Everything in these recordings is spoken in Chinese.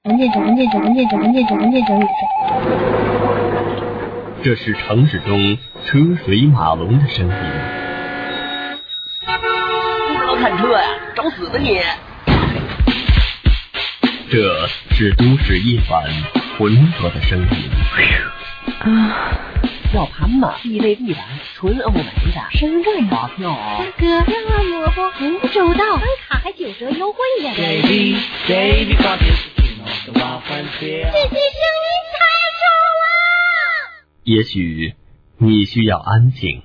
这是城市中车水马龙的声音。 不要看车呀，找死吧你！ 这是都市夜晚浑浊的声音。 吊盘嘛，地位地板，纯欧美的。 什么这样？ 好票大哥，让我萝卜不周到，办卡还9折优惠呀！ 这些声音太重了。 也许你需要安静。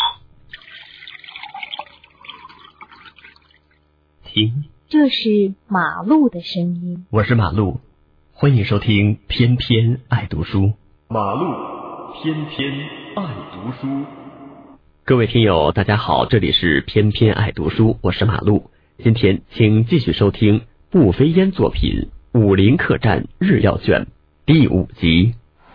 听， 这是马路的声音。 我是马路，欢迎收听偏偏爱读书。 马路偏偏爱读书。 各位听友大家好，这里是偏偏爱读书，我是马路。今天请继续收听步飞烟作品《武林客栈日曜卷》第5集。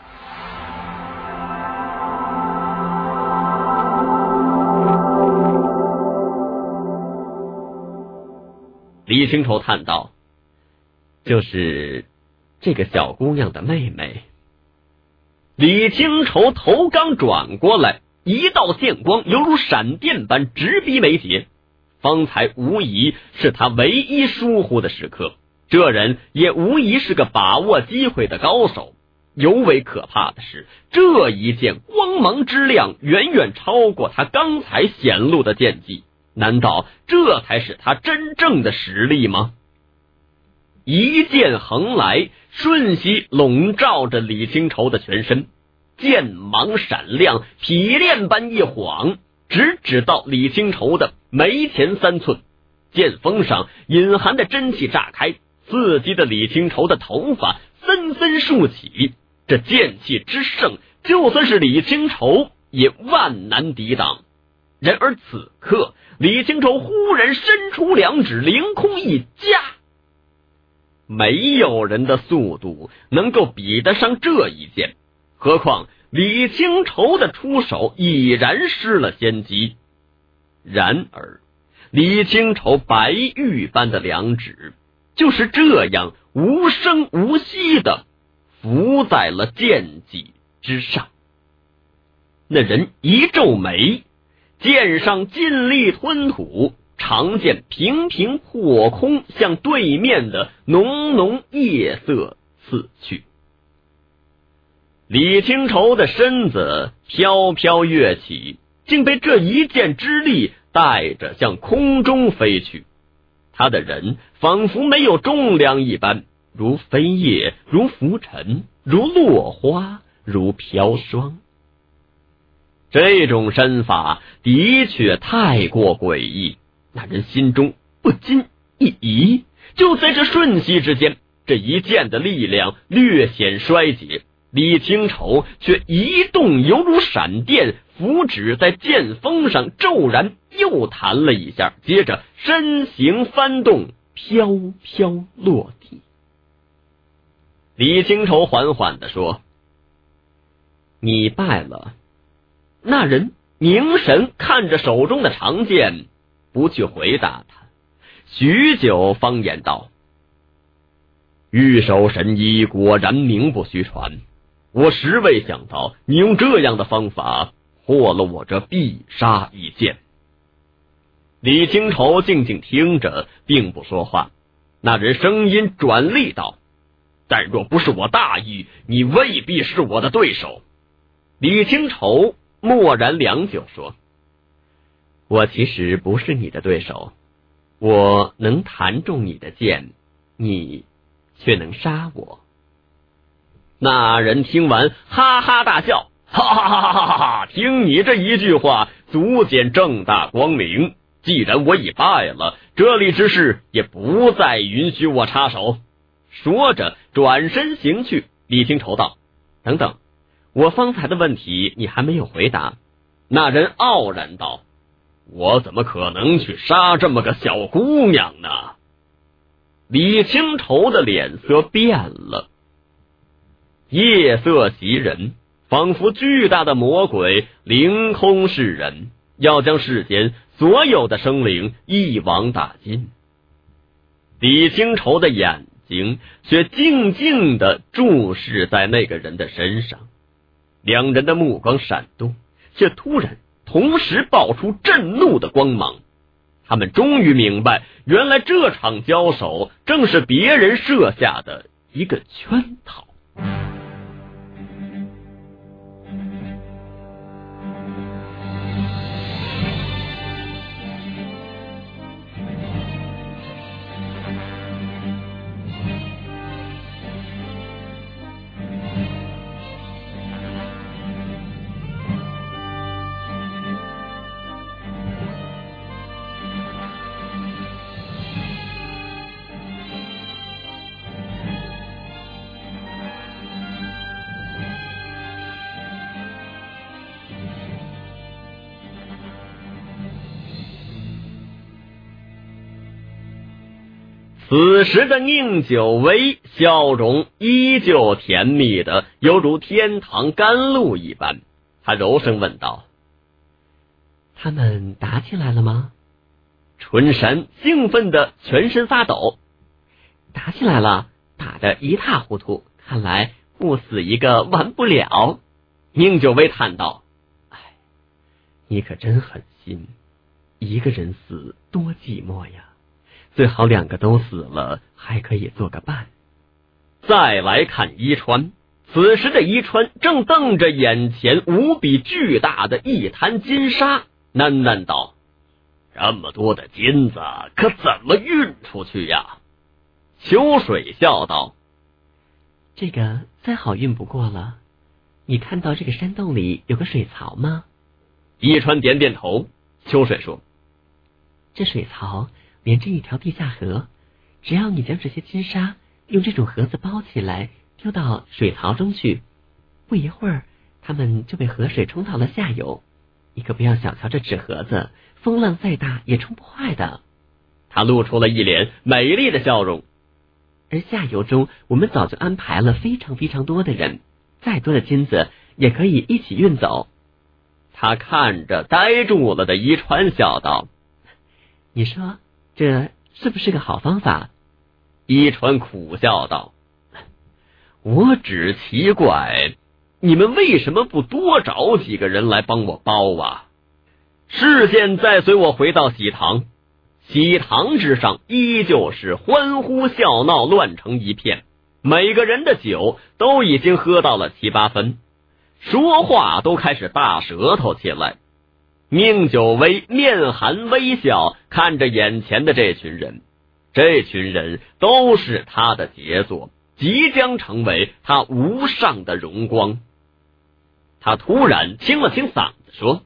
李清愁叹道：就是这个小姑娘的妹妹。李清愁头刚转过来，一道剑光犹如闪电般直逼眉睫，方才无疑是他唯一疏忽的时刻，这人也无疑是个把握机会的高手。尤为可怕的是，这一剑光芒之亮远远超过他刚才显露的剑技，难道这才是他真正的实力吗？一剑横来，瞬息笼罩着李清愁的全身，剑芒闪亮，劈链般一晃，直指到李清愁的眉前3寸。剑锋上隐含的真气炸开，刺激的李清愁的头发纷纷竖起。这剑气之盛，就算是李清愁也万难抵挡。然而此刻，李清愁忽然伸出2指，凌空一夹，没有人的速度能够比得上这一剑，何况李清愁的出手已然失了先机。然而李清愁白玉般的2指就是这样无声无息地浮在了剑脊之上。那人一皱眉，剑上尽力吞吐，长剑平平破空，向对面的浓浓夜色刺去。李清愁的身子飘飘跃起，竟被这一剑之力带着向空中飞去。他的人仿佛没有重量一般，如飞叶，如浮尘，如落花，如飘霜。这种身法的确太过诡异，那人心中不禁一疑。就在这瞬息之间，这一剑的力量略显衰竭，李清愁却一动犹如闪电，符指在剑锋上骤然又弹了一下，接着身形翻动，飘飘落地。李清愁缓缓地说：你败了。那人凝神看着手中的长剑，不去回答他，许久方言道：玉手神医果然名不虚传，我实未想到你用这样的方法获了我这必杀一剑。李清愁静静听着，并不说话。那人声音转厉道：但若不是我大意，你未必是我的对手。李清愁默然良久，说：我其实不是你的对手，我能弹中你的剑，你却能杀我。那人听完哈哈大笑：哈哈哈哈哈哈！听你这一句话，足见正大光明。既然我已败了，这里之事也不再允许我插手。说着转身行去。李清愁道：等等，我方才的问题你还没有回答。那人傲然道：我怎么可能去杀这么个小姑娘呢？李清愁的脸色变了，夜色袭人，仿佛巨大的魔鬼凌空视人，要将世间所有的生灵一网打尽。李清愁的眼睛却静静地注视在那个人的身上，两人的目光闪动，却突然同时爆出震怒的光芒。他们终于明白，原来这场交手正是别人设下的一个圈套。此时的宁九微笑容依旧甜蜜的犹如天堂甘露一般，他柔声问道： 他们打起来了吗？ 春山兴奋的全身发抖。 打起来了，打得一塌糊涂，看来不死一个完不了。 宁九微叹道： 哎，你可真狠心，一个人死多寂寞呀，最好两个都死了，还可以做个伴。 再来看伊川，此时的伊川正瞪着眼前无比巨大的一滩金沙，喃喃道：这么多的金子可怎么运出去呀？秋水笑道： 这个再好运不过了，你看到这个山洞里有个水槽吗？ 伊川点点头。秋水说： 这水槽连着一条地下河，只要你将这些金沙用这种盒子包起来，丢到水槽中去，不一会儿它们就被河水冲到了下游。你可不要小瞧这纸盒子，风浪再大也冲不坏的。 他露出了一脸美丽的笑容。 而下游中我们早就安排了非常非常多的人，再多的金子也可以一起运走。 他看着呆住了的伊川笑道： 你说这是不是个好方法？ 伊川苦笑道：我只奇怪你们为什么不多找几个人来帮我包啊？视线再随我回到喜堂，喜堂之上依旧是欢呼笑闹乱成一片，每个人的酒都已经喝到了7、8分，说话都开始大舌头起来。宁九微面含微笑看着眼前的这群人，这群人都是他的杰作，即将成为他无上的荣光。他突然清了清嗓子说：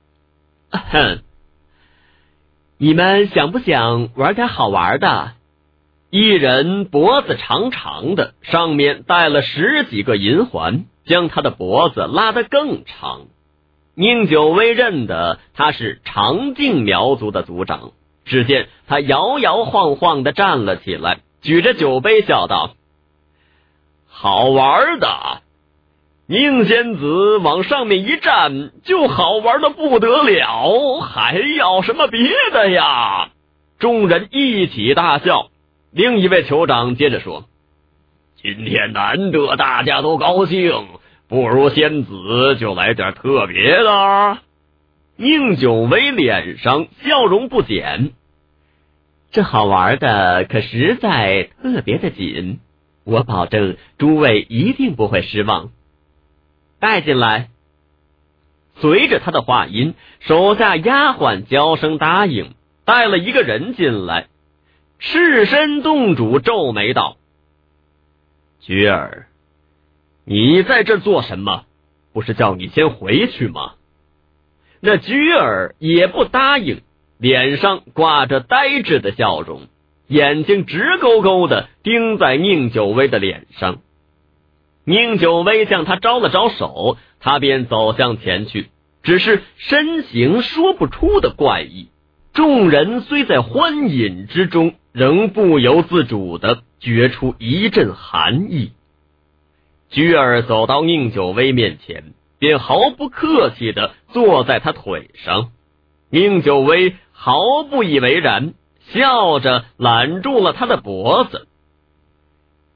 你们想不想玩点好玩的？ 一人脖子长长的，上面戴了10几个银环，将他的脖子拉得更长。宁九微认得他是长靖苗族的族长，只见他摇摇晃晃地站了起来，举着酒杯笑道：好玩的！宁仙子往上面一站，就好玩的不得了，还要什么别的呀？众人一起大笑。另一位酋长接着说：今天难得大家都高兴，不如仙子就来点特别的。宁九微脸上笑容不减： 这好玩的可实在特别的紧，我保证诸位一定不会失望。 带进来。随着他的话音，手下丫鬟娇声答应，带了一个人进来。赤身洞主皱眉道：菊儿，你在这做什么？不是叫你先回去吗？那菊儿也不答应，脸上挂着呆滞的笑容，眼睛直勾勾的盯在宁九微的脸上。宁九微向他招了招手，他便走向前去，只是身形说不出的怪异。众人虽在欢饮之中，仍不由自主地觉出一阵寒意。菊儿走到宁九微面前，便毫不客气地坐在他腿上。宁九微毫不以为然，笑着揽住了他的脖子。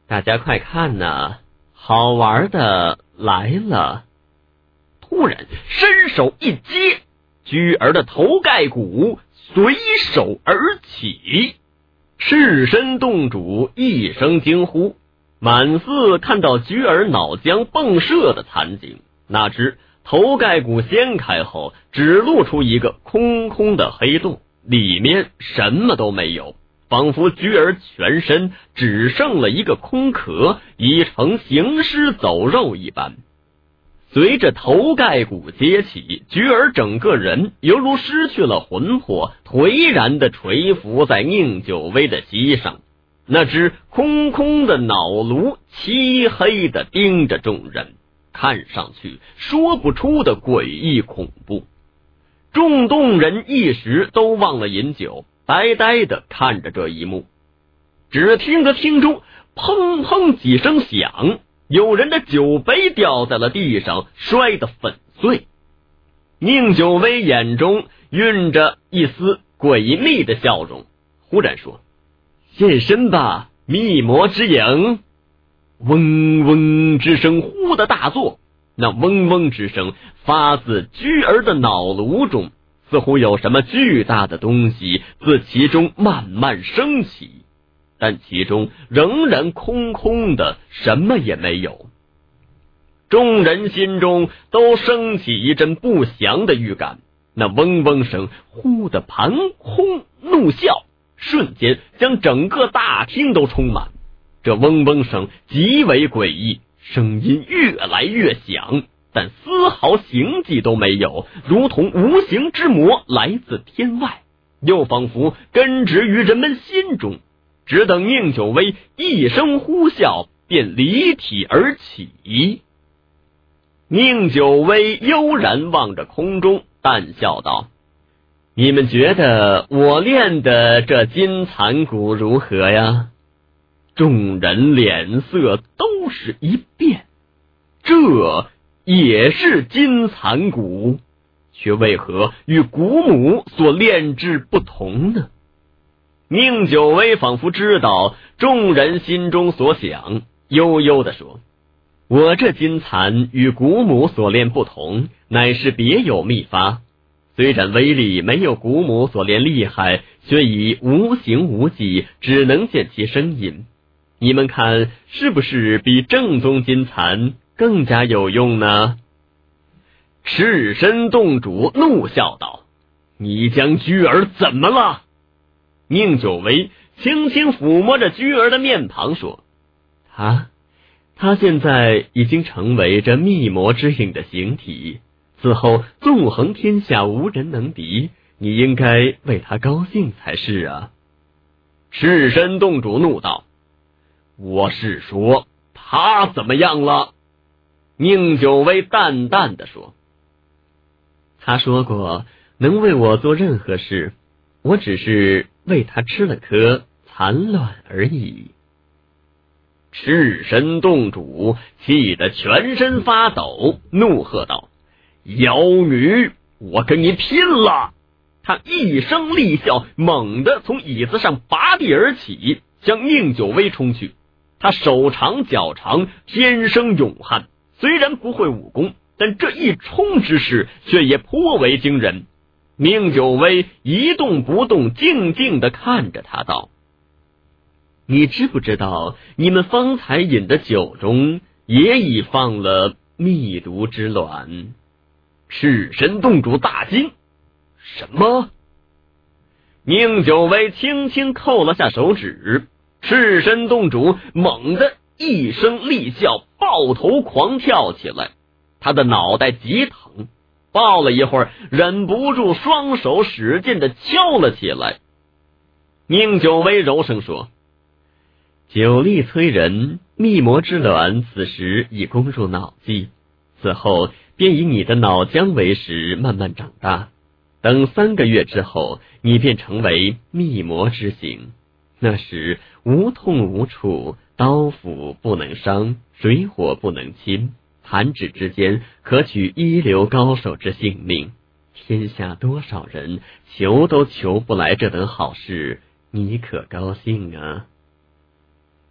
大家快看呐，好玩的来了！突然伸手一接，驹儿的头盖骨随手而起，赤身洞主一声惊呼，满寺看到驹儿脑浆迸射的惨景，哪知头盖骨掀开后，只露出一个空空的黑洞，里面什么都没有，仿佛驹儿全身只剩了一个空壳，已成行尸走肉一般。随着头盖骨揭起，驹儿整个人犹如失去了魂魄，颓然地垂伏在宁九威的膝上。那只空空的脑颅漆黑地盯着众人，看上去说不出的诡异恐怖。众洞人一时都忘了饮酒，呆呆地看着这一幕。只听得厅中砰砰几声响，有人的酒杯掉在了地上，摔得粉碎。宁九威眼中蕴着一丝诡秘的笑容，忽然说：现身吧，密魔之影！嗡嗡之声忽的大作，那嗡嗡之声发自驹儿的脑颅中，似乎有什么巨大的东西自其中慢慢升起，但其中仍然空空的，什么也没有。众人心中都升起一阵不祥的预感，那嗡嗡声忽的盘轰怒啸，瞬间将整个大厅都充满。这嗡嗡声极为诡异，声音越来越响，但丝毫形迹都没有，如同无形之魔来自天外，又仿佛根植于人们心中。只等宁九威一声呼啸，便离体而起。宁九威悠然望着空中，淡笑道：你们觉得我练的这金蚕蛊如何呀？众人脸色都是一变，这也是金蚕蛊，却为何与古母所炼制不同呢？宁九威仿佛知道众人心中所想，悠悠地说：我这金蚕与古母所炼不同，乃是别有秘法，虽然威力没有古母所炼厉害，却已无形无迹，只能见其声音。你们看是不是比正宗金蚕更加有用呢？赤身洞主怒笑道：你将驹儿怎么了？宁九威轻轻抚摸着驹儿的面庞说：他现在已经成为这密魔之影的形体，此后纵横天下无人能敌，你应该为他高兴才是啊。赤身洞主怒道：我是说他怎么样了？宁九威淡淡地说：他说过能为我做任何事，我只是为他吃了颗蚕卵而已。赤身洞主气得全身发抖，怒喝道：妖女，我跟你拼了！他一声厉笑，猛地从椅子上拔地而起，向宁九威冲去。他手长脚长，天生勇悍，虽然不会武功，但这一冲之势却也颇为惊人。宁九威一动不动，静静地看着他道：你知不知道你们方才饮的酒中也已放了密毒之卵？赤身洞主大惊：什么？宁九威轻轻扣了下手指，赤身洞主猛地一声厉笑，抱头狂跳起来。他的脑袋极疼，抱了一会儿，忍不住双手使劲地敲了起来。宁九威柔声说：酒力催人，密魔之卵此时已攻入脑际，此后便以你的脑浆为食，慢慢长大。等3个月之后，你便成为密魔之形，那时无痛无处，刀斧不能伤，水火不能侵，弹指之间可取一流高手之性命。天下多少人求都求不来这等好事，你可高兴啊？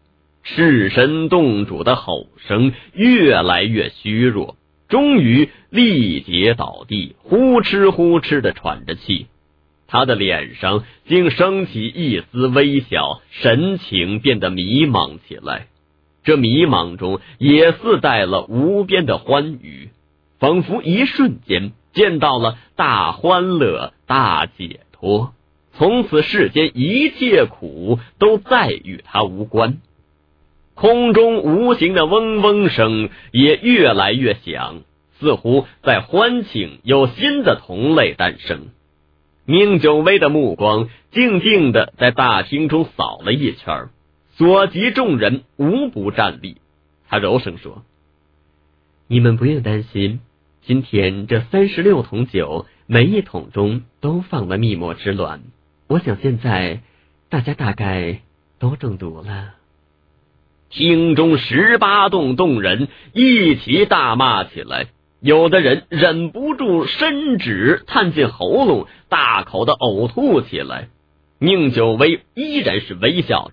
赤身洞主的吼声越来越虚弱，终于力竭倒地，呼哧呼哧地喘着气。他的脸上竟升起一丝微笑，神情变得迷茫起来。这迷茫中也似带了无边的欢愉，仿佛一瞬间见到了大欢乐、大解脱，从此世间一切苦都再与他无关。空中无形的嗡嗡声也越来越响，似乎在欢庆有新的同类诞生。宁九微的目光静静地在大厅中扫了一圈，所及众人无不站立。他柔声说： 你们不用担心，今天这36桶酒，每一桶中都放了蜜魔之卵，我想现在大家大概都中毒了。 厅中18洞洞人一起大骂起来，有的人忍不住伸指探进喉咙，大口的呕吐起来。宁九微依然微笑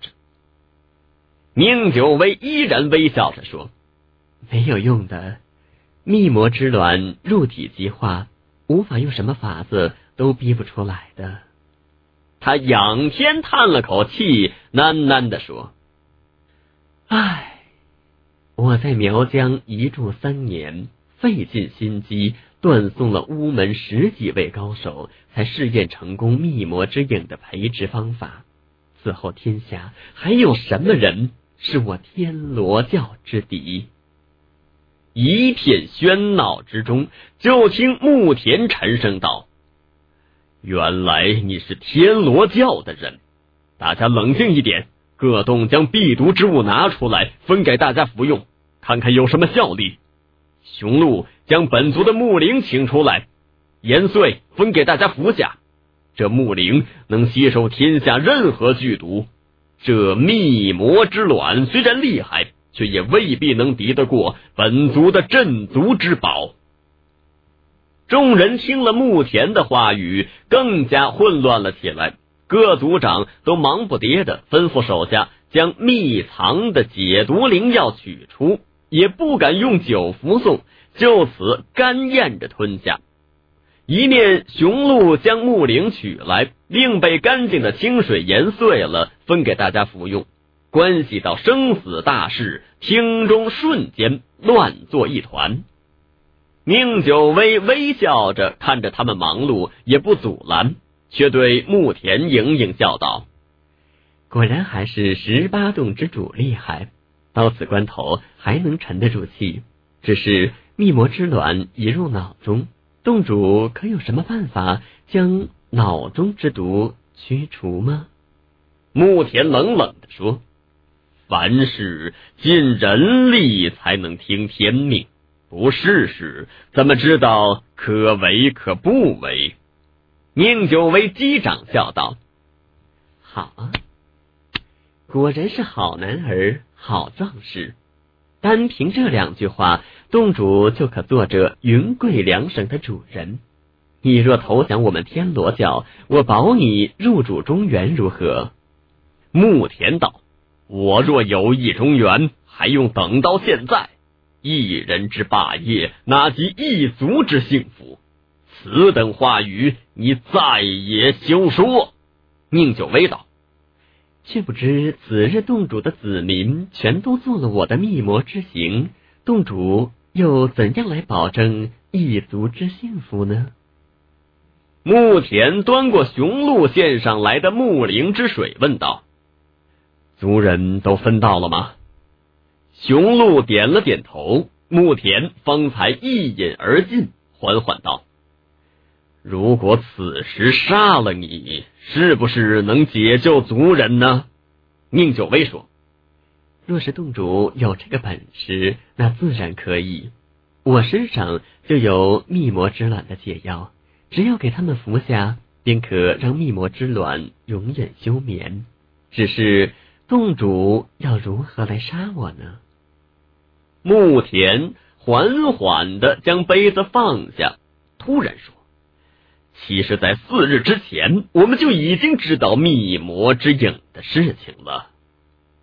着说： 没有用的，蜜魔之卵入体即化，无法用什么法子都逼不出来的。 他仰天叹了口气，喃喃地说： 唉，我在苗疆一住3年，费尽心机，断送了乌门10几位高手，才试验成功蜜魔之影的培植方法。此后天下还有什么人是我天罗教之敌？ 一片喧闹之中，就听慕田沉声道：原来你是天罗教的人，大家冷静一点，各洞将避毒之物拿出来，分给大家服用，看看有什么效力。雄鹿将本族的木灵请出来，延岁分给大家服下。这木灵能吸收天下任何剧毒，这蜜魔之卵虽然厉害，却也未必能敌得过本族的镇族之宝。众人听了慕田的话语，更加混乱了起来。各族长都忙不迭地吩咐手下将秘藏的解毒灵药取出，也不敢用酒服送，就此干咽着吞下。一面雄鹿将木灵取来，另被干净的清水研碎了，分给大家服用。关系到生死大事，厅中瞬间乱作一团。宁九微微笑着看着他们忙碌，也不阻拦，却对慕田盈盈笑道： 果然还是18洞之主厉害，到此关头还能沉得住气。只是蜜魔之卵已入脑中，洞主可有什么办法将脑中之毒驱除吗？ 慕田冷冷地说：凡事尽人力才能听天命，不试试怎么知道可为可不为？宁九微击掌笑道： 好啊，果然是好男儿好壮士。单凭这2句话，洞主就可做这云贵两省的主人。你若投降我们天罗教，我保你入主中原，如何？ 慕田道：我若有意中原，还用等到现在？一人之霸业，哪及一族之幸福？此等话语，你再也休说。宁九微道： 却不知此日洞主的子民全都做了我的蜜魔之行，洞主又怎样来保证一族之幸福呢？ 慕田端过雄鹿献上来的木灵之水，问道：族人都分到了吗？雄鹿点了点头，慕田方才一饮而尽，缓缓道：如果此时杀了你，是不是能解救族人呢？宁九微说： 若是洞主有这个本事，那自然可以。我身上就有蜜魔之卵的解药，只要给他们服下，便可让蜜魔之卵永远休眠。只是洞主要如何来杀我呢？ 慕田缓缓地将杯子放下，突然说：其实在4日之前，我们就已经知道蜜魔之影的事情了。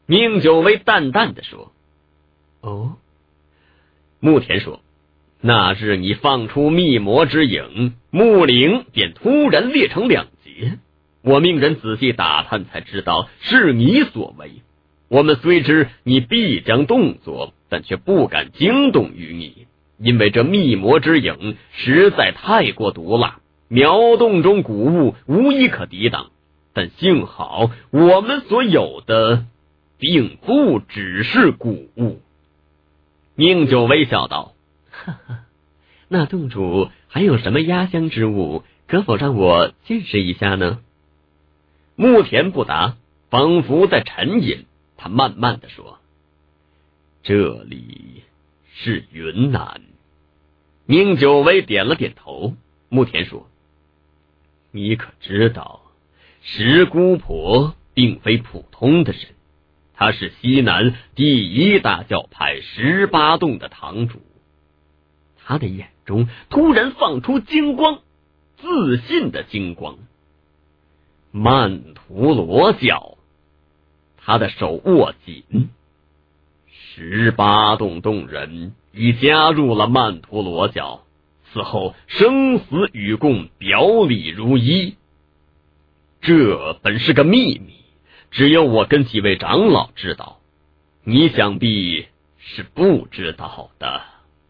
宁九为淡淡的说： 哦。 穆田说：那日你放出密魔之影，木岭便突然裂成两截，我命人仔细打探才知道是你所为。我们虽知你必将动作，但却不敢惊动于你，因为这密魔之影实在太过毒辣，苗洞中谷物无一可抵挡。但幸好我们所有的并不只是谷物。宁九微笑道： 哈哈，那洞主还有什么压箱之物，可否让我见识一下呢？ 穆田不答，仿佛在沉吟。他慢慢的说：这里是云南。宁九微点了点头。穆田说：你可知道石姑婆并非普通的人，她是西南第一大教派18洞的堂主。他的眼中突然放出金光，自信的金光。曼陀罗教。他的手握紧，18洞洞人已加入了曼陀罗教，此后生死与共，表里如一。这本是个秘密，只有我跟几位长老知道，你想必是不知道的。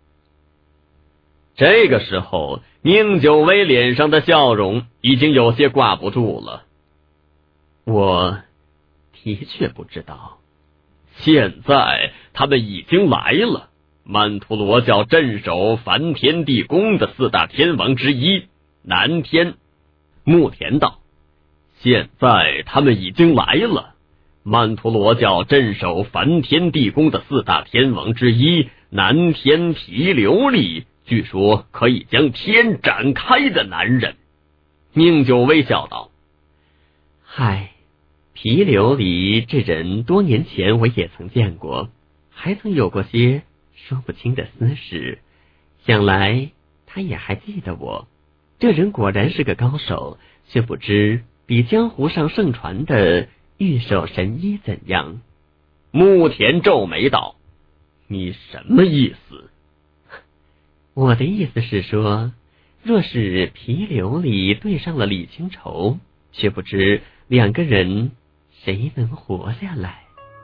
这个时候，宁九微脸上的笑容已经有些挂不住了。 我的确不知道。 现在他们已经来了。曼陀罗教镇守梵天地宫的4大天王之一南天。穆田道：现在他们已经来了。曼陀罗教镇守梵天地宫的4大天王之一南天毗琉璃，据说可以将天展开的男人。宁九微笑道： 嗨，毗琉璃这人多年前我也曾见过，还曾有过些说不清的私事，想来他也还记得我。这人果然是个高手，却不知比江湖上盛传的玉手神医怎样。 穆田皱眉道：你什么意思？ 我的意思是说，若是毗琉璃对上了李清愁，却不知2个人谁能活下来。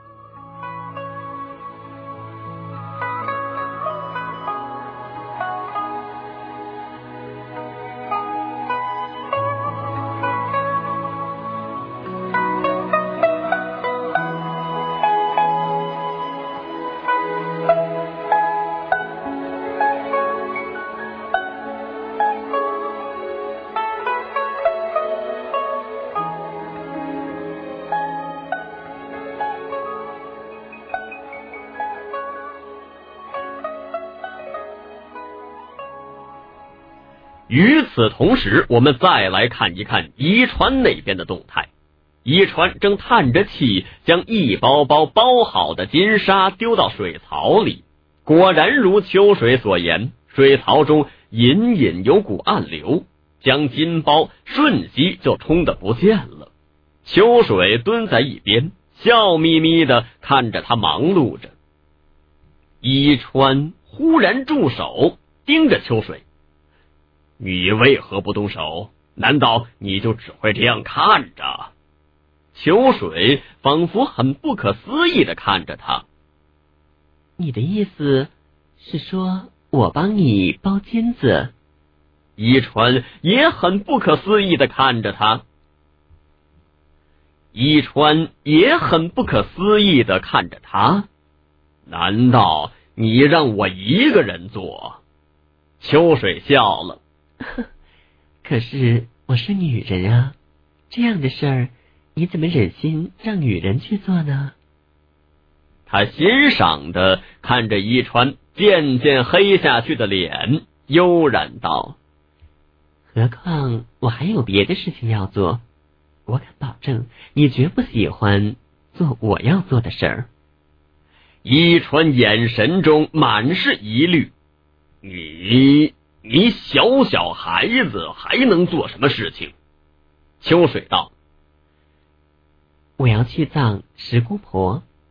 与此同时，我们再来看一看宜川那边的动态。宜川正叹着气，将一包包包好的金沙丢到水槽里。果然如秋水所言，水槽中隐隐有股暗流，将金包瞬息就冲得不见了。秋水蹲在一边，笑眯眯地看着他忙碌着。宜川忽然住手，盯着秋水：你为何不动手？难道你就只会这样看着？秋水仿佛很不可思议地看着他。 你的意思是说我帮你包金子？ 宜川也很不可思议地看着他。宜川也很不可思议地看着他。难道你让我一个人做？秋水笑了。 可是我是女人啊，这样的事儿你怎么忍心让女人去做呢？ 他欣赏地看着宜川渐渐黑下去的脸，悠然道： 何况我还有别的事情要做，我敢保证你绝不喜欢做我要做的事儿。 宜川眼神中满是疑虑。你小孩子还能做什么事情？秋水道： 我要去葬石姑婆，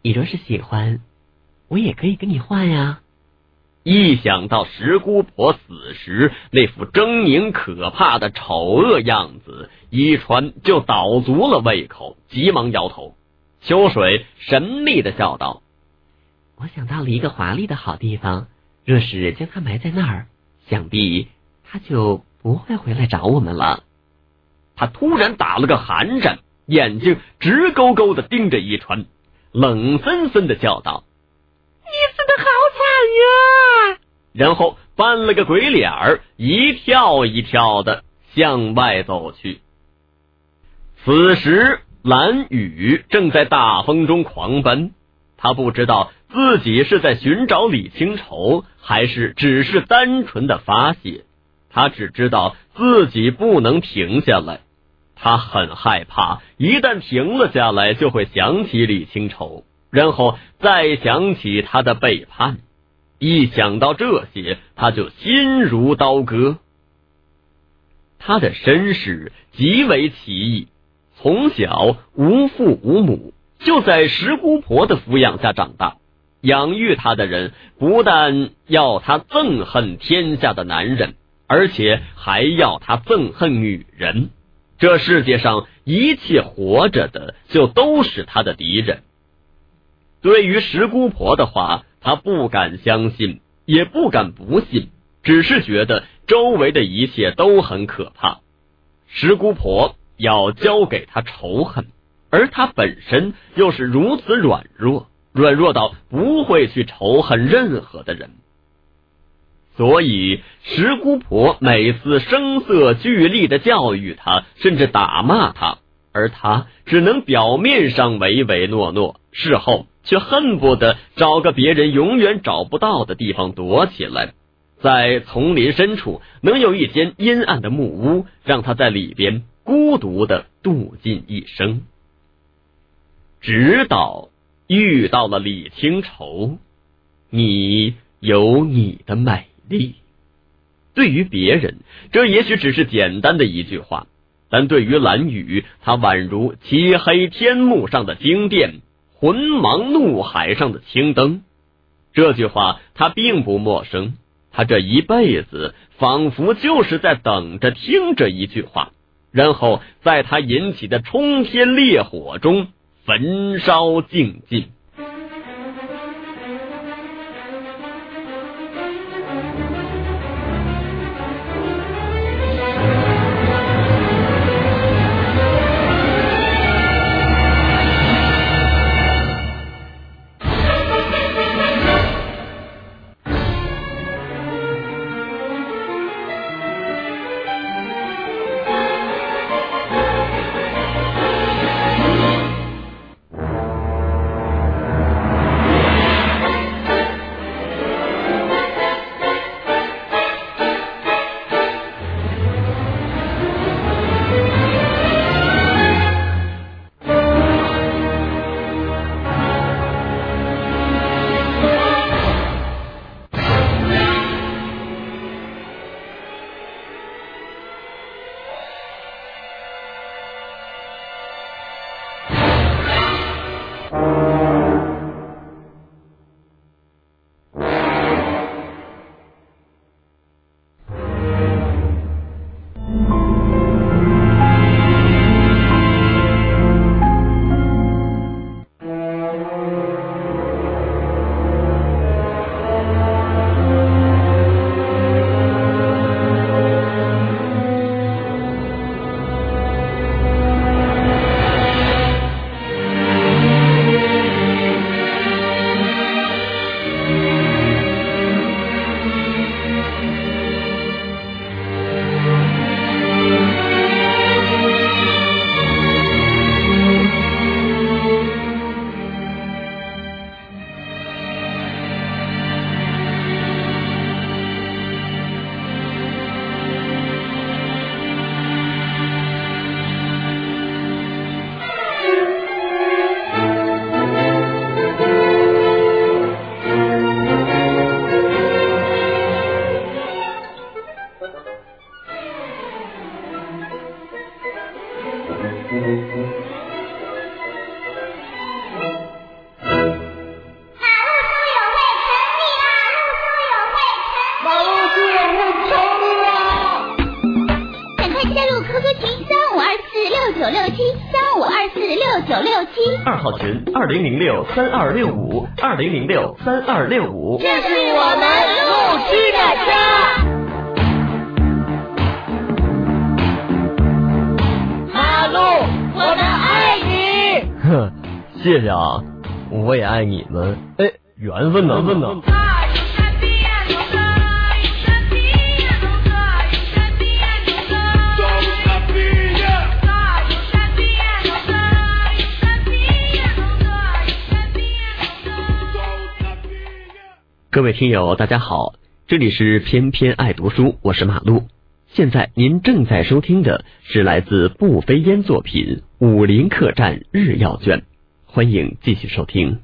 你若是喜欢，我也可以跟你换呀。 一想到石姑婆死时那副狰狞可怕的丑恶样子，伊川就倒足了胃口，急忙摇头。秋水神秘地笑道： 我想到了一个华丽的好地方，若是将它埋在那儿，想必他就不会回来找我们了。 他突然打了个寒战，眼睛直勾勾地盯着伊川，冷森森地叫道： 你死得好惨呀！ 然后翻了个鬼脸儿，一跳一跳的向外走去。此时蓝雨正在大风中狂奔，他不知道自己是在寻找李清愁，还是只是单纯的发泄。他只知道自己不能停下来，他很害怕一旦停了下来就会想起李清愁，然后再想起他的背叛。一想到这些，他就心如刀割。他的身世极为奇异，从小无父无母，就在石姑婆的抚养下长大。养育他的人不但要他憎恨天下的男人，而且还要他憎恨女人。这世界上一切活着的就都是他的敌人。对于石姑婆的话，他不敢相信，也不敢不信，只是觉得周围的一切都很可怕。石姑婆要教给他仇恨，而他本身又是如此软弱到不会去仇恨任何的人。所以石姑婆每次声色俱厉地教育他，甚至打骂他，而他只能表面上唯唯诺诺，事后却恨不得找个别人永远找不到的地方躲起来，在丛林深处能有一间阴暗的木屋，让他在里边孤独地度尽一生。直到遇到了李清愁，你有你的美丽。对于别人，这也许只是简单的一句话，但对于蓝雨，他宛如漆黑天幕上的经殿，浑茫怒海上的青灯。这句话他并不陌生，他这一辈子仿佛就是在等着听这一句话，然后在他引起的冲天烈火中焚烧尽尽。 2号群2006-3265，2006-3265， 这是我们路痴的家。马路，我们爱你。 哼，谢谢啊，我也爱你们。哎，缘分呢？各位听友大家好，这里是偏偏爱读书，我是马路。现在您正在收听的是来自步飞烟作品《武林客栈日曜卷》，欢迎继续收听。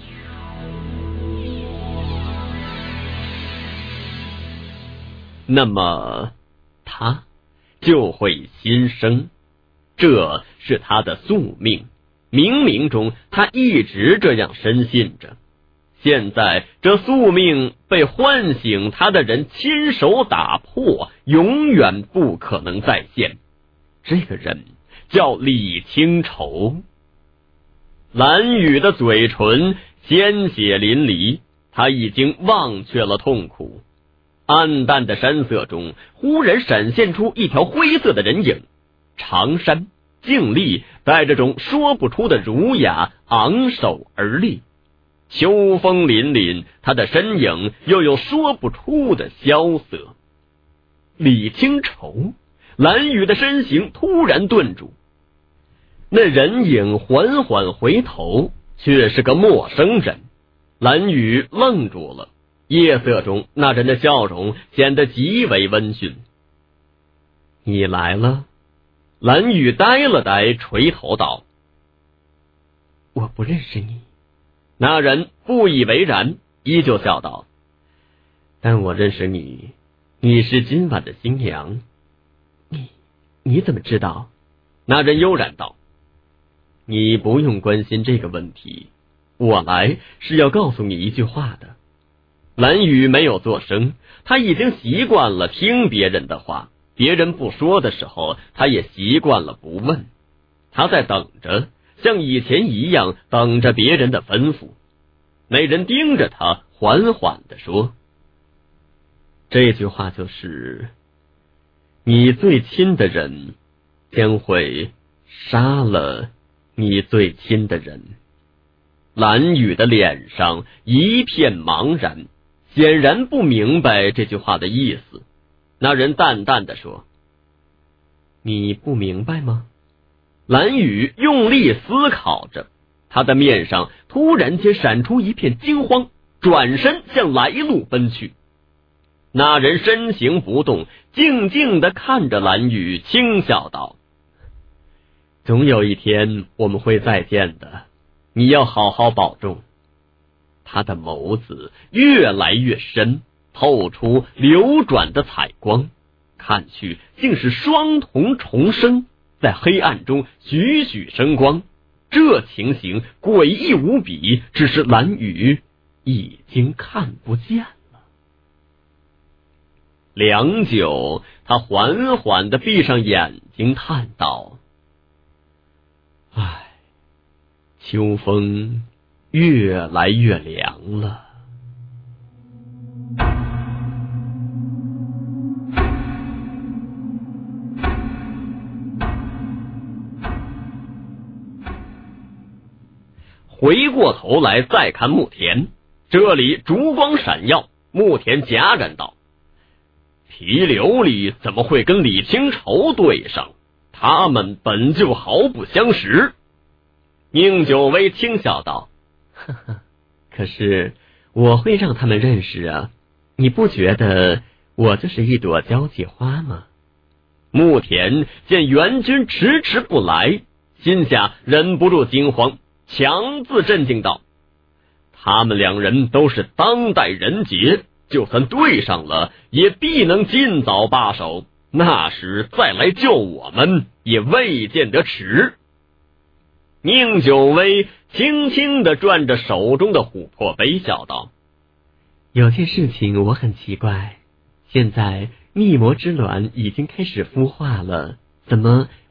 那么他就会新生，这是他的宿命，冥冥中他一直这样深信着。现在这宿命被唤醒他的人亲手打破，永远不可能再现。这个人叫李清愁。蓝雨的嘴唇鲜血淋漓，他已经忘却了痛苦。暗淡的山色中忽然闪现出一条灰色的人影，长衫静立，带着种说不出的儒雅，昂首而立。秋风凛凛，他的身影又有说不出的萧瑟。李清愁，蓝雨的身形突然顿住，那人影缓缓回头，却是个陌生人。蓝雨愣住了，夜色中那人的笑容显得极为温驯。你来了？蓝雨呆了呆，垂头道： 我不认识你。 那人不以为然，依旧笑道：但我认识你，你是今晚的新娘。 你怎么知道？ 那人悠然道：你不用关心这个问题，我来是要告诉你一句话的。蓝雨没有作声，他已经习惯了听别人的话，别人不说的时候，他也习惯了不问。他在等着，像以前一样等着别人的吩咐。那人盯着他，缓缓地说：这句话就是，你最亲的人将会杀了你最亲的人。蓝雨的脸上一片茫然，显然不明白这句话的意思。那人淡淡地说：你不明白吗？蓝雨用力思考着，他的面上突然间闪出一片惊慌，转身向来路奔去。那人身形不动，静静地看着蓝雨，轻笑道：总有一天我们会再见的，你要好好保重。他的眸子越来越深，透出流转的彩光，看去竟是双瞳重生，在黑暗中栩栩生光。这情形诡异无比，只是蓝雨已经看不见了。良久，他缓缓地闭上眼睛，叹道：唉，秋风越来越凉了。回过头来再看慕田，这里烛光闪耀。慕田戛然道：皮琉璃怎么会跟李清愁对上？他们本就毫不相识。宁九微轻笑道： 呵呵，可是我会让他们认识啊，你不觉得我就是一朵交际花吗？ 慕田见元军迟迟不来，心下忍不住惊慌，强自镇静道：他们两人都是当代人杰，就算对上了，也必能尽早罢手，那时再来救我们，也未见得迟。宁九微轻轻地转着手中的琥珀杯，笑道： 有件事情我很奇怪，现在密魔之卵已经开始孵化了，怎么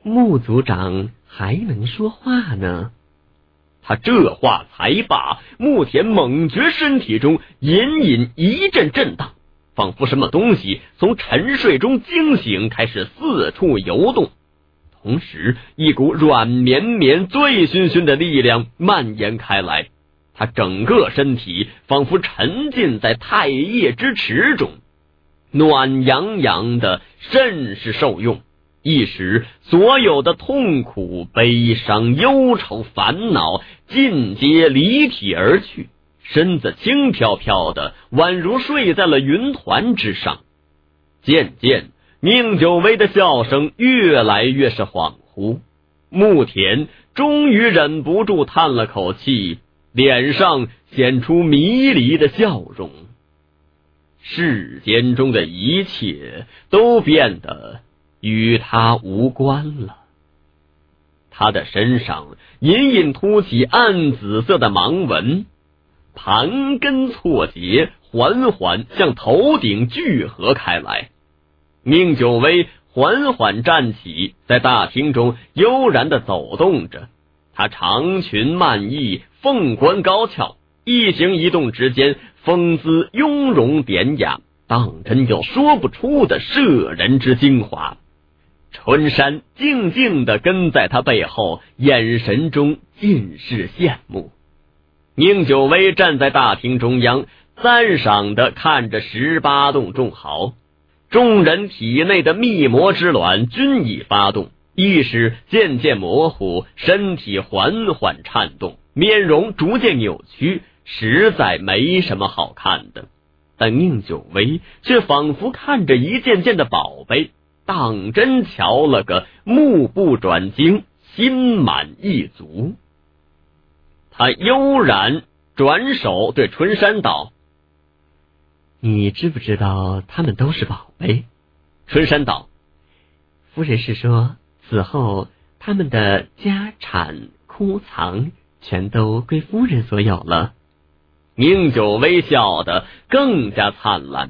穆族长还能说话呢。 他这话才罢，穆田猛觉身体中隐隐一阵震荡，仿佛什么东西从沉睡中惊醒，开始四处游动。同时，一股软绵绵、醉醺醺的力量蔓延开来，他整个身体仿佛沉浸在太液之池中，暖洋洋的，甚是受用。一时，所有的痛苦、悲伤、忧愁、烦恼尽皆离体而去，身子轻飘飘的，宛如睡在了云团之上。渐渐，宁九薇的笑声越来越是恍惚，穆田终于忍不住叹了口气，脸上显出迷离的笑容。世间中的一切都变得与他无关了。他的身上隐隐凸起暗紫色的芒纹，盘根错节，缓缓向头顶聚合开来。宁九薇缓缓站起，在大厅中悠然地走动着。他长裙漫逸，凤冠高翘，一行一动之间，风姿雍容典雅，当真有说不出的摄人之精华。春山静静地跟在他背后，眼神中尽是羡慕。宁九薇站在大厅中央，赞赏地看着18洞众豪。众人体内的密魔之卵均已发动，意识渐渐模糊，身体缓缓颤动，面容逐渐扭曲，实在没什么好看的。但宁九薇却仿佛看着一件件的宝贝，当真瞧了个目不转睛，心满意足。他悠然转手对春山道： 你知不知道他们都是宝贝？ 春山道： 夫人是说此后他们的家产库藏全都归夫人所有了。 宁九薇笑得更加灿烂。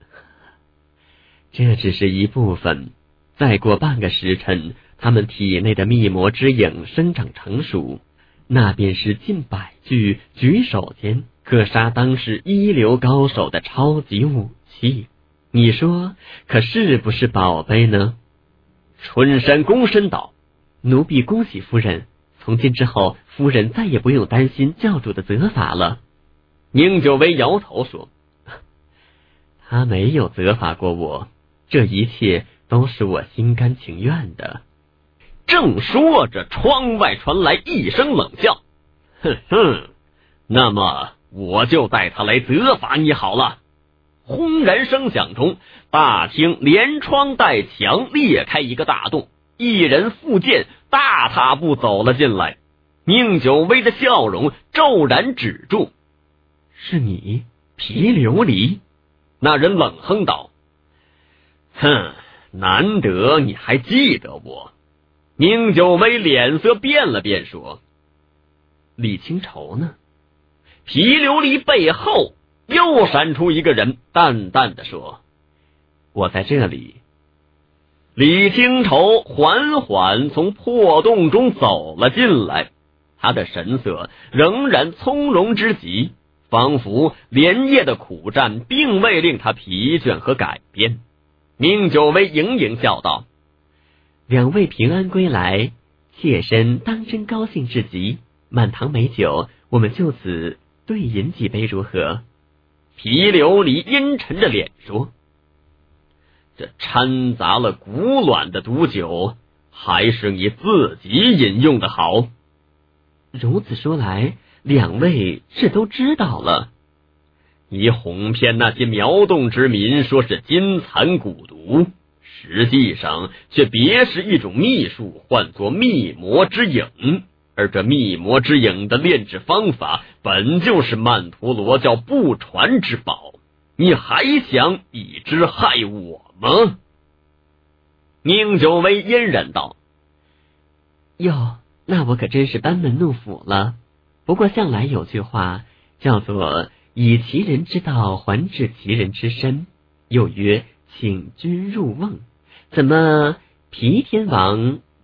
这只是一部分，再过半个时辰，他们体内的密魔之影生长成熟，那便是近百具举手间可杀当时一流高手的超级武器。你说可是不是宝贝呢？ 春山躬身道： 奴婢恭喜夫人，从今之后夫人再也不用担心教主的责罚了。 宁九薇摇头说： 他没有责罚过我，这一切都是我心甘情愿的。 正说着，窗外传来一声冷笑：哼哼，那么我就带他来责罚你好了。轰然声响中，大厅连窗带墙裂开一个大洞，一人负剑大踏步走了进来。宁九薇的笑容骤然止住。 是你，皮琉璃？ 那人冷哼道：哼，难得你还记得我。宁九薇脸色变了变说： 李清愁呢？ 皮琉璃背后又闪出一个人，淡淡的说： 我在这里。 李清愁缓缓从破洞中走了进来，他的神色仍然从容之极，仿佛连夜的苦战并未令他疲倦和改变。宁九薇盈盈笑道： 两位平安归来，妾身当真高兴至极，满堂美酒，我们就此对饮几杯如何？ 皮琉璃阴沉着脸说：这掺杂了骨卵的毒酒，还是你自己饮用的好。 如此说来，两位是都知道了。 你哄骗那些苗洞之民说是金蚕蛊毒，实际上却别是一种秘术，唤作密魔之影。而这密魔之影的炼制方法本就是曼陀罗教不传之宝，你还想以之害我吗？宁九薇阴忍道： 哟，那我可真是班门弄斧了。不过向来有句话叫做以其人之道还治其人之身，又曰请君入瓮。怎么皮天王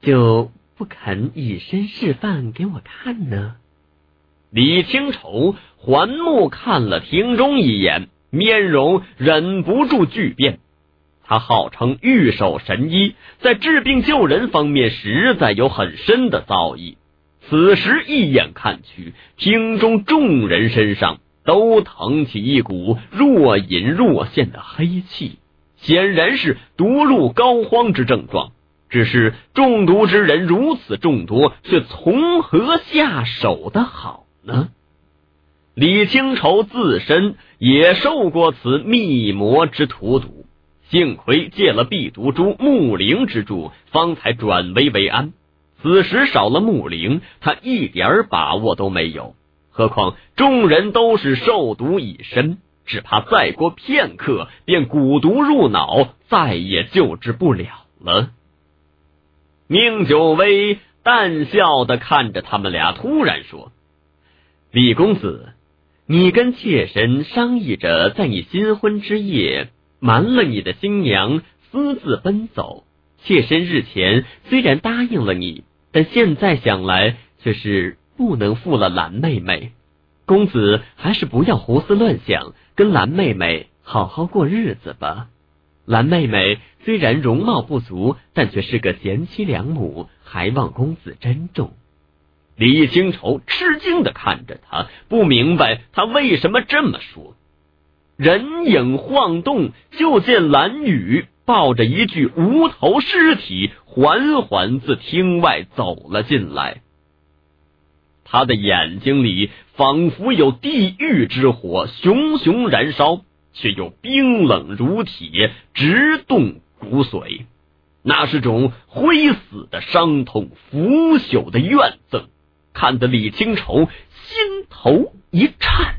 就不肯以身示范给我看呢？ 李清愁环目看了庭中一眼，面容忍不住巨变。他号称御手神医，在治病救人方面实在有很深的造诣。此时一眼看去，厅中众人身上都腾起一股若隐若现的黑气，显然是毒入膏肓之症状。只是中毒之人如此众多，却从何下手的好呢？李清愁自身也受过此密魔之荼毒，幸亏借了避毒珠木灵之助，方才转危为安。此时少了木灵，他一点把握都没有。何况众人都是受毒已深，只怕再过片刻便蛊毒入脑，再也救治不了了。宁九微淡笑地看着他们俩，突然说：李公子，你跟妾身商议着在你新婚之夜瞒了你的新娘私自奔走，妾身日前虽然答应了你，但现在想来却是不能负了蓝妹妹。公子还是不要胡思乱想，跟蓝妹妹好好过日子吧。蓝妹妹虽然容貌不足，但却是个贤妻良母，还望公子珍重。李清愁吃惊地看着他，不明白他为什么这么说。人影晃动，就见蓝雨抱着一具无头尸体缓缓自厅外走了进来。他的眼睛里仿佛有地狱之火熊熊燃烧，却又冰冷如铁，直动骨髓。那是种灰死的伤痛，腐朽的怨憎，看得李清愁心头一颤。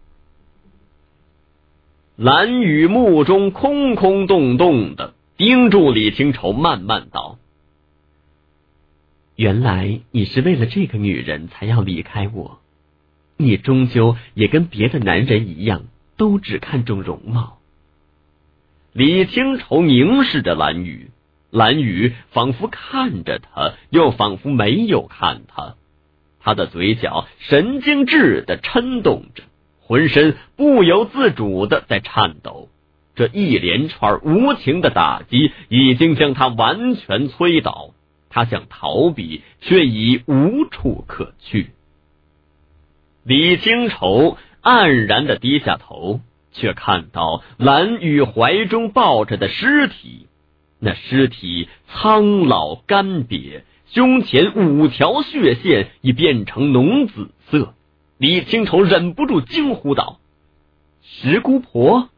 蓝雨目中空空洞洞的盯住李清愁，慢慢道： 原来你是为了这个女人才要离开我，你终究也跟别的男人一样，都只看重容貌。 李清愁凝视着蓝雨，蓝雨仿佛看着他，又仿佛没有看他。他的嘴角神经质地抻动着，浑身不由自主地在颤抖。这一连串无情的打击已经将他完全摧倒，他想逃避，却已无处可去。李清愁黯然地低下头，却看到蓝雨怀中抱着的尸体，那尸体苍老干瘪，胸前5条血线已变成浓紫色。李清愁忍不住惊呼道：石姑婆！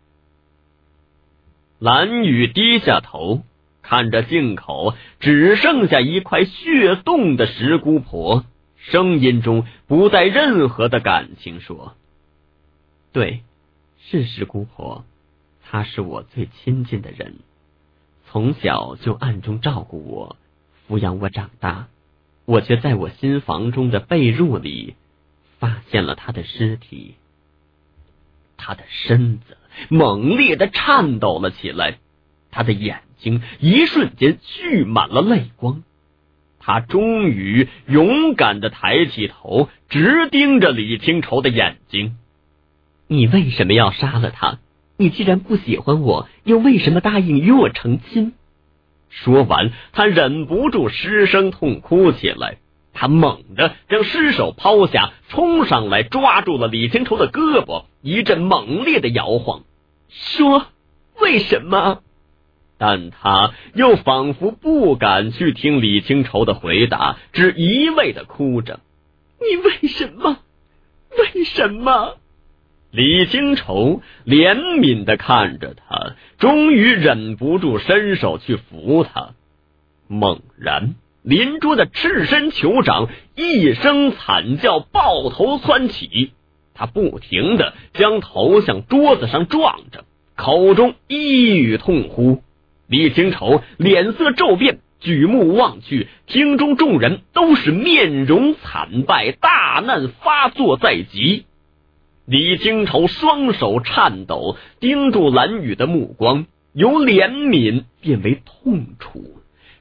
蓝雨低下头，看着镜口只剩下一块血洞的石姑婆，声音中不带任何的感情说： 对，是石姑婆，她是我最亲近的人，从小就暗中照顾我，抚养我长大，我却在我新房中的被褥里发现了她的尸体。 他的身子猛烈地颤抖了起来，他的眼睛一瞬间蓄满了泪光。他终于勇敢地抬起头，直盯着李清愁的眼睛。 你为什么要杀了他？你既然不喜欢我，又为什么答应与我成亲？ 说完，他忍不住失声痛哭起来。他猛地将尸首抛下，冲上来抓住了李清愁的胳膊，一阵猛烈的摇晃，说：为什么？但他又仿佛不敢去听李清愁的回答，只一味地哭着：你为什么？为什么？李清愁怜悯地看着他，终于忍不住伸手去扶他。猛然邻桌的赤身酋长一声惨叫，抱头窜起，他不停地将头向桌子上撞着，口中一语痛呼。李清愁脸色骤变，举目望去，厅中众人都是面容惨败，大难发作在即。李清愁双手颤抖，盯住蓝雨的目光由怜悯变为痛楚，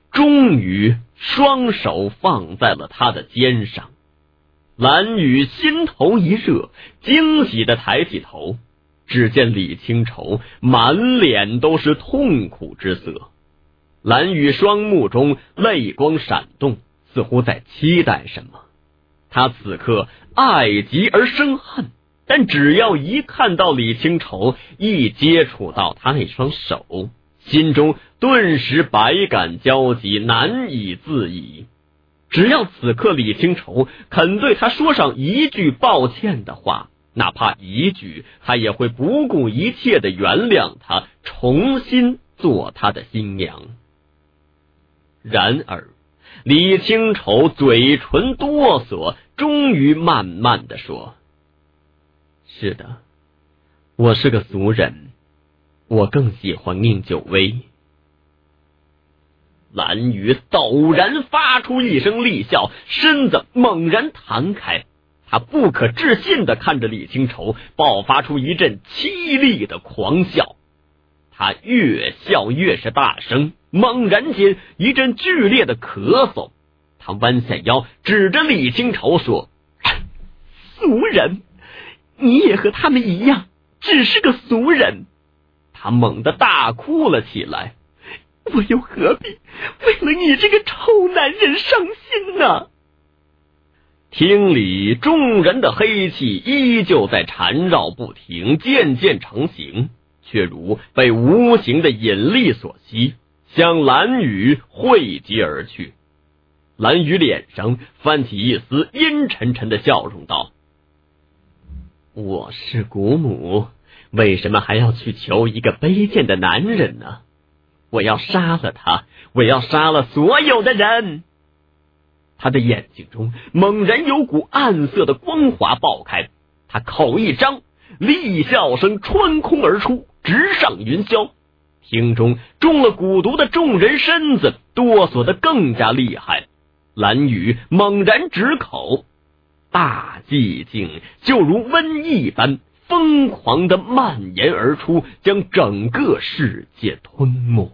终于双手放在了他的肩上。蓝雨心头一热，惊喜地抬起头，只见李清愁满脸都是痛苦之色。蓝雨双目中泪光闪动，似乎在期待什么。他此刻爱极而生恨，但只要一看到李清愁，一接触到他那双手，心中顿时百感交集，难以自已。只要此刻李清愁肯对他说上一句抱歉的话，哪怕一句，他也会不顾一切地原谅他，重新做他的新娘。然而李清愁嘴唇哆嗦，终于慢慢地说：是的，我是个俗人，我更喜欢宁九薇。蓝雨陡然发出一声厉笑，身子猛然弹开，他不可置信地看着李清愁，爆发出一阵凄厉的狂笑。他越笑越是大声，猛然间一阵剧烈的咳嗽，他弯下腰指着李清愁说：俗人，你也和他们一样，只是个俗人。他猛地大哭了起来，我又何必为了你这个臭男人伤心呢？厅里众人的黑气依旧在缠绕不停，渐渐成型，却如被无形的引力所吸，向蓝雨汇集而去。蓝雨脸上泛起一丝阴沉沉的笑容，道：我是古母，为什么还要去求一个卑贱的男人呢？我要杀了他，我要杀了所有的人。他的眼睛中猛然有股暗色的光华爆开，他口一张，厉笑声穿空而出，直上云霄。厅中中了蛊毒的众人身子哆嗦得更加厉害。蓝雨猛然止口，大寂静就如瘟疫般疯狂地蔓延而出，将整个世界吞没。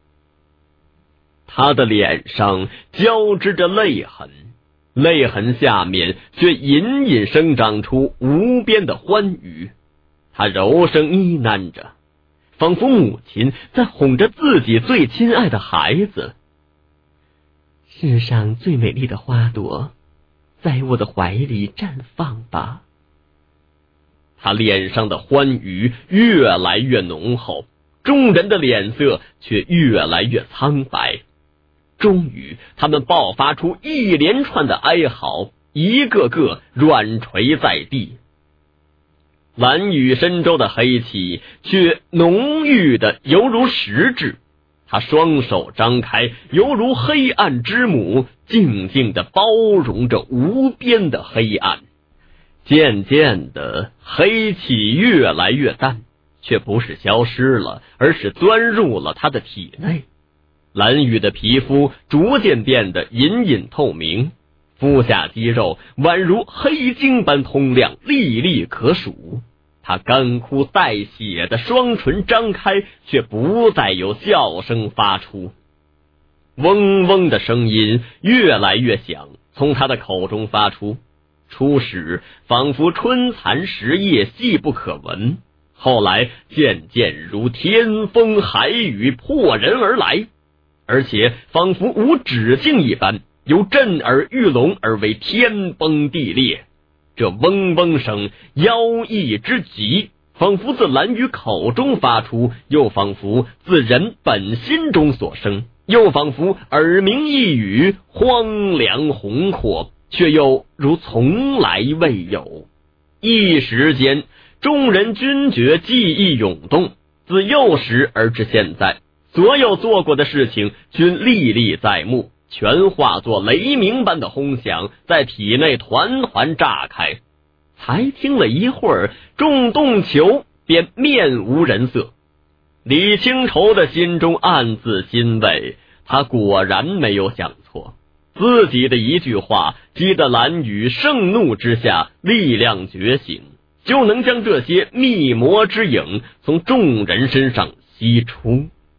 他的脸上交织着泪痕，泪痕下面却隐隐生长出无边的欢愉。他柔声呢喃着，仿佛母亲在哄着自己最亲爱的孩子。世上最美丽的花朵，在我的怀里绽放吧。他脸上的欢愉越来越浓厚，众人的脸色却越来越苍白。终于他们爆发出一连串的哀嚎，一个个软垂在地。蓝雨身周的黑气却浓郁的犹如实质，他双手张开，犹如黑暗之母，静静地包容着无边的黑暗。渐渐的，黑气越来越淡，却不是消失了，而是钻入了他的体内。蓝雨的皮肤逐渐变得隐隐透明，腹下肌肉宛如黑晶般通亮，历历可数。他干枯带血的双唇张开，却不再有笑声发出。嗡嗡的声音越来越响，从他的口中发出。初时仿佛春蚕食叶，细不可闻，后来渐渐如天风海雨破人而来，而且仿佛无止境一般，由震耳欲聋而为天崩地裂。这嗡嗡声妖异之极，仿佛自蓝雨口中发出，又仿佛自人本心中所生，又仿佛耳鸣一语，荒凉宏阔，却又如从来未有。一时间，众人均觉记忆涌动，自幼时而至现在，所有做过的事情均历历在目，全化作雷鸣般的轰响，在体内团团炸开。才听了一会儿，众洞球便面无人色。李清愁的心中暗自欣慰，他果然没有想错，自己的一句话激得蓝雨盛怒之下力量觉醒，就能将这些密魔之影从众人身上吸出。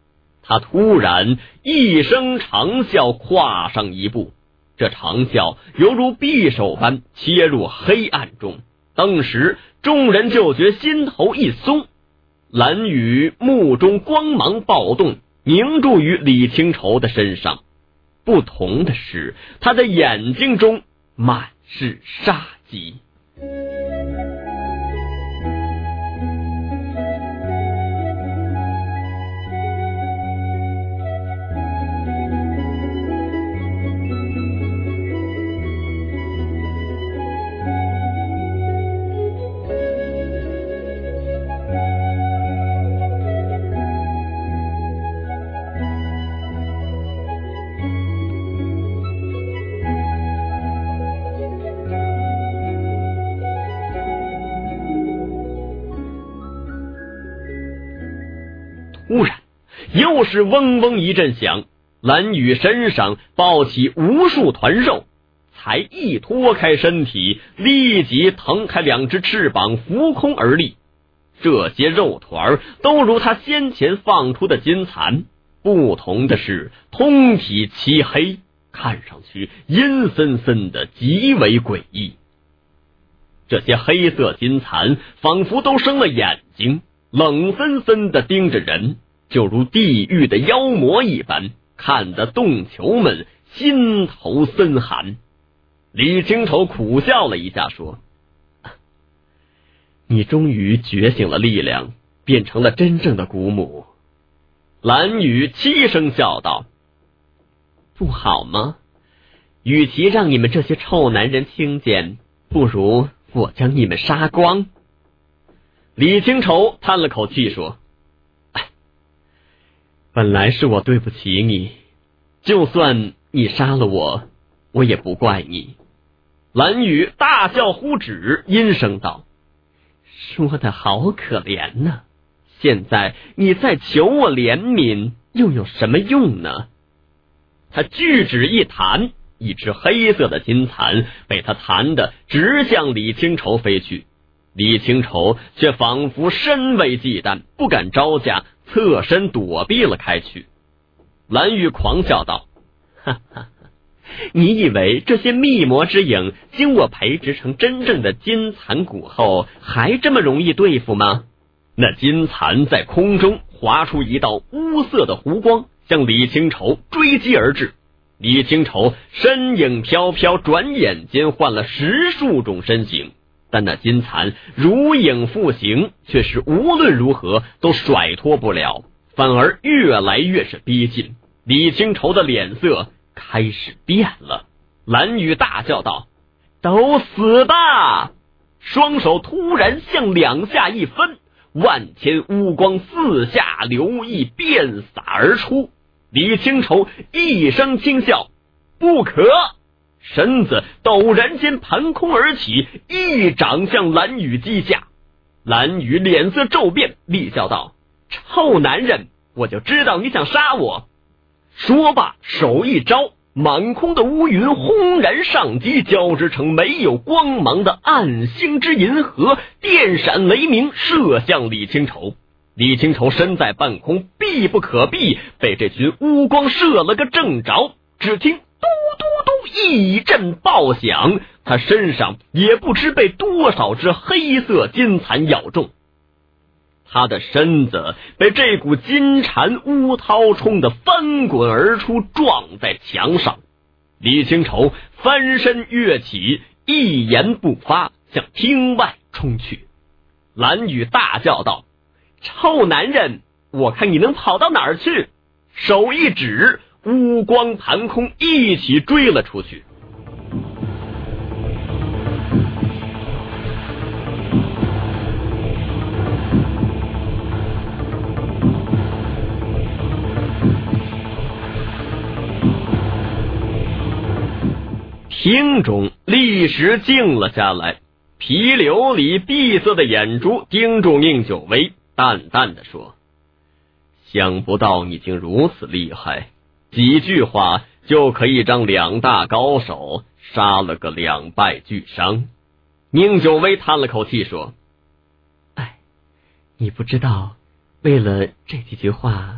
他突然一声长啸，跨上一步，这长啸犹如匕首般切入黑暗中，当时众人就觉心头一松。蓝雨目中光芒暴动，凝注于李清愁的身上，不同的是，他的眼睛中满是杀机。突然又是嗡嗡一阵响，蓝雨身上爆起无数团肉，才一脱开身体，立即腾开两只翅膀浮空而立。这些肉团都如他先前放出的金蚕，不同的是通体漆黑，看上去阴森森的，极为诡异。这些黑色金蚕仿佛都生了眼睛，冷森森地盯着人，就如地狱的妖魔一般，看得洞囚们心头森寒。李清愁苦笑了一下说，你终于觉醒了力量，变成了真正的姑母。蓝雨凄声笑道，不好吗？与其让你们这些臭男人听见，不如我将你们杀光。李清愁叹了口气说，本来是我对不起你，就算你杀了我，我也不怪你。蓝雨大笑呼止，阴声道，说得好可怜呢，现在你再求我怜悯又有什么用呢？他巨指一弹，一只黑色的金蚕被他弹得直向李清愁飞去。李清愁却仿佛深为忌惮，不敢招架，侧身躲避了开去。蓝雨狂笑道，哈哈，你以为这些密魔之影经我培植成真正的金蚕蛊后还这么容易对付吗？那金蚕在空中划出一道乌色的弧光，向李清愁追击而至。李清愁身影飘飘，转眼间换了10数种身形，但那金蚕如影复形，却是无论如何都甩脱不了，反而越来越是逼近。李清愁的脸色开始变了。蓝雨大叫道，都死吧！双手突然向两下一分，万千乌光四下流溢，遍洒而出。李清愁一声轻笑，不可！身子陡然间盘空而起，一掌向蓝雨击下。蓝雨脸色骤变，厉叫道，臭男人，我就知道你想杀我。说罢手一招，满空的乌云轰然上击，交织成没有光芒的暗星之银河，电闪雷鸣，射向李清愁。李清愁身在半空，避不可避，被这群乌光射了个正着。只听嘟嘟嘟一阵爆响，他身上也不知被多少只黑色金蚕咬中。他的身子被这股金蝉乌涛冲得翻滚而出，撞在墙上。李清愁翻身跃起，一言不发，向厅外冲去。蓝雨大叫道，臭男人，我看你能跑到哪儿去！手一指，乌光盘空，一起追了出去。厅中立时静了下来，皮琉璃闭塞的眼珠盯住宁九薇，淡淡的说，想不到你竟如此厉害，几句话就可以让2大高手杀了个2败俱伤。宁九薇叹了口气说，你不知道，为了这几句话，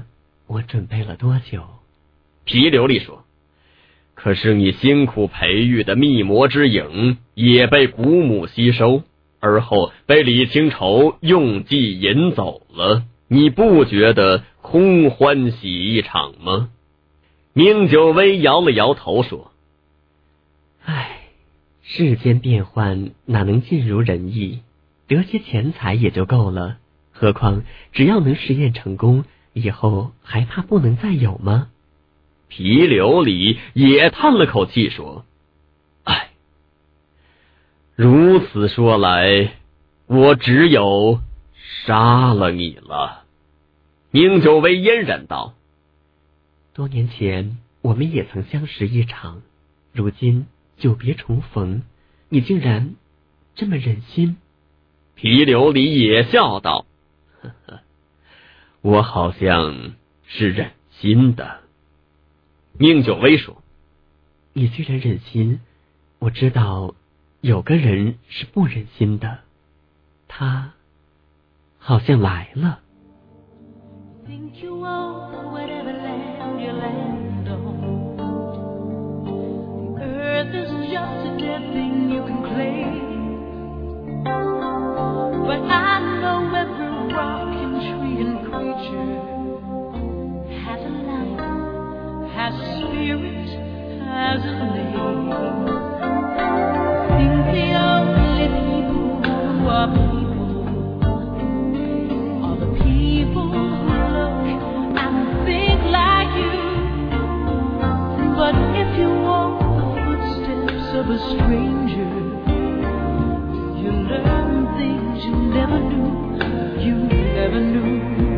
我准备了多久？ 皮琉璃说，可是你辛苦培育的密魔之影也被古母吸收，而后被李清愁用计引走了，你不觉得空欢喜一场吗？宁九微摇了摇头说， 唉，世间变幻哪能尽如人意，得些钱财也就够了，何况只要能实验成功，以后还怕不能再有吗？ 皮琉璃也叹了口气说，唉，如此说来，我只有杀了你了。宁九微嫣然道， 多年前我们也曾相识一场，如今久别重逢，你竟然这么忍心？ 皮琉璃也笑道，呵呵，我好像是忍心的。宁九微说， 你虽然忍心，我知道有个人是不忍心的，他好像来了。 Think you own whatever land you land on. The earth is just a dead thing you can claim. But I know every rock and tree and creature has a life, has a spirit, has a name. Think the only people who are people are the people who look and think like you. But if you walk the footsteps of a stranger, you learn things you never knew, you never knew.